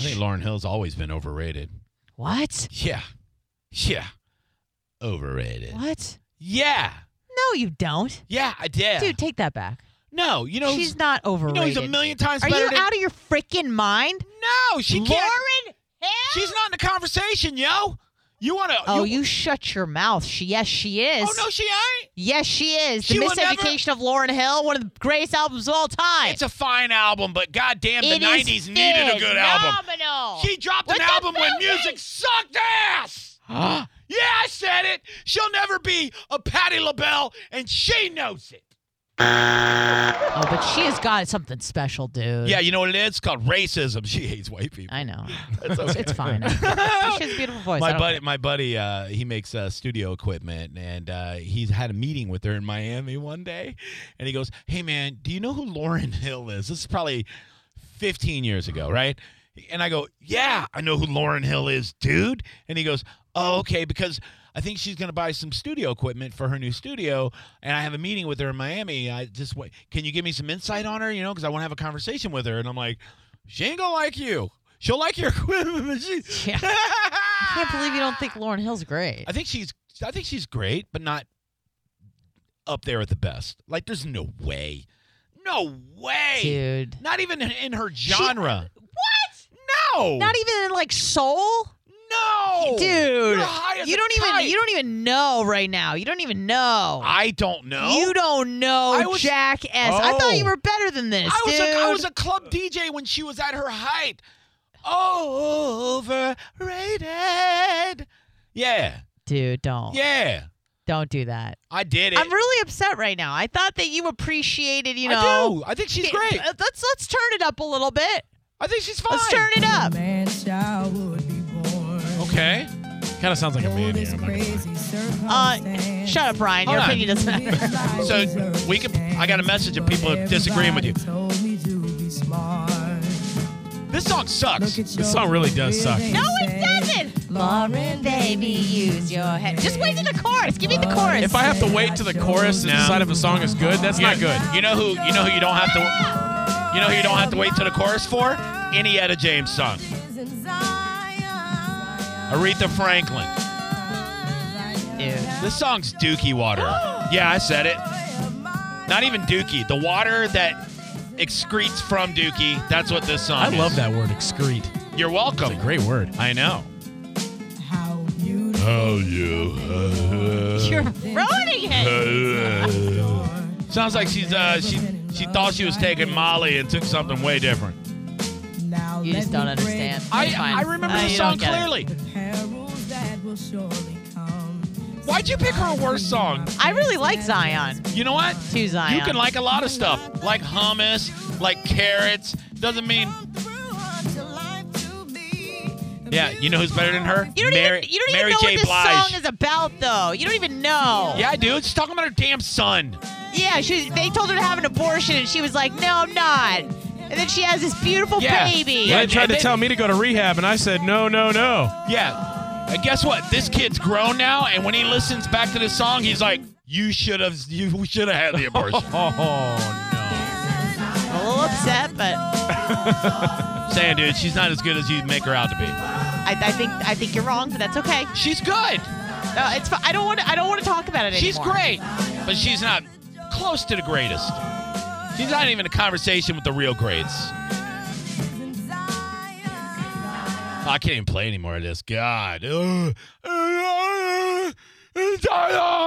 I think Lauryn Hill's always been overrated. What? Yeah. Overrated. What? Yeah. No, you don't. Yeah, I did. Dude, take that back. No, She's not overrated. He's a million times Are better you out of your freaking mind? No, she can't. Lauryn Hill? She's not in the conversation, yo. You want to... Oh, you shut your mouth. Yes, she is. Oh, no, she ain't. Yes, she is. She The will Miseducation of Lauryn Hill, one of the greatest albums of all time. It's a fine album, but goddamn, the It is 90s needed a good album. phenomenal. She dropped an album when music sucked ass. Yeah, I said it. She'll never be a Patti LaBelle, and she knows it. Oh, but she has got something special, dude. Yeah, you know what it is? It's called racism. She hates white people. I know. Okay. It's fine. She has a beautiful voice. My buddy, he makes studio equipment, and he's had a meeting with her in Miami one day, and he goes, "Hey, man, do you know who Lauryn Hill is?" This is probably 15 years ago, right? And I go, "Yeah, I know who Lauryn Hill is, dude." And he goes, "Oh, okay, because I think she's going to buy some studio equipment for her new studio, and I have a meeting with her in Miami. Can you give me some insight on her, because I want to have a conversation with her?" And I'm like, "She ain't going to like you. She'll like your equipment." Yeah. I can't believe you don't think Lauryn Hill's great. I think she's great, but not up there at the best. Like, there's no way. No way. Dude. Not even in her genre. What? No. Not even in, like, soul? No. Dude. You're high as you a don't even know right now. You don't even know. I don't know. You don't know, Jack S. I thought you were better than this, dude. I was a club DJ when she was at her height. Overrated. Yeah. Dude, don't. Yeah. Don't do that. I did it. I'm really upset right now. I thought that you appreciated, I do. I think she's great. Let's turn it up a little bit. I think she's fine. Let's turn it up. Okay. Kind of sounds like a man here. Shut up, Brian. Your opinion doesn't matter. So I got a message of people disagreeing with you. This song sucks. This song really does suck. No, it doesn't. Lauryn, baby, use your head. Just wait to the chorus. Give me the chorus. If I have to wait to the chorus to decide if a song is good, that's not good. You know who you don't have to. You know who you don't have to wait to the chorus for? Any Etta James song. Aretha Franklin. Dude. This song's Dookie water. Yeah, I said it. Not even Dookie. The water that excretes from Dookie. That's what this song is. I love that word, excrete. You're welcome. It's a great word. I know. You're ruining it. Sounds like she thought she was taking Molly and took something way different. You just don't understand. I remember the song clearly. Why'd you pick her worst song? I really like Zion. You know what? To Zion. You can like a lot of stuff. Like hummus, like carrots. Doesn't mean... Yeah, you know who's better than her? You don't Mary even know J. what this Blige. song is about, though. You don't even know. Yeah, I do. She's talking about her damn son. Yeah, they told her to have an abortion, and she was like, no, I'm not. And then she has this beautiful baby. Yeah, they tried to tell me to go to rehab, and I said, no. Yeah. And guess what? This kid's grown now, and when he listens back to this song, he's like, you should have had the abortion. Oh, I'm a little upset, but... Saying, dude, she's not as good as you make her out to be. I think you're wrong, but that's okay. She's good. No, it's fine. I don't want to talk about it anymore. She's great, but she's not close to the greatest. She's not even a conversation with the real greats. I can't even play any more of this. God.